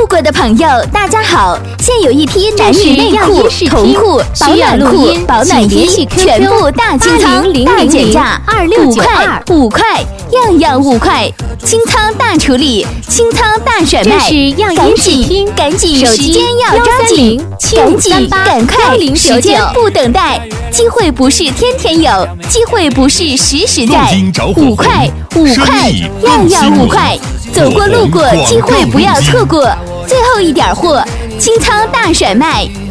过的朋友，大家好！现有一批男女内裤、童裤、保暖裤、保暖衣，全部大清仓、大减价，5块，样样5块，清仓大处理，清仓大甩卖，赶紧，时间要抓紧，赶快，时间不等待，机会不是天天有，机会不是时时在，5块，样样5块。走过路过，机会不要错过。最后一点货，清仓大甩卖